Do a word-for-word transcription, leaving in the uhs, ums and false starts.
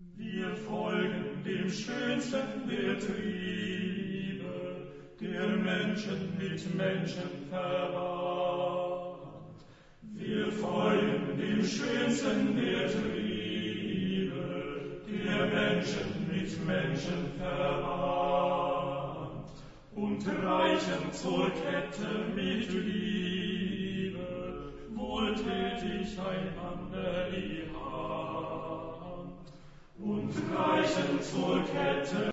Wir folgen dem schönsten der Triebe, der Menschen mit Menschen verband. Wir folgen dem schönsten der Triebe, der Menschen mit Menschen verband. Und reichen zur Kette mit Liebe, wohltätig einander die Hand. Und reichen zur Kette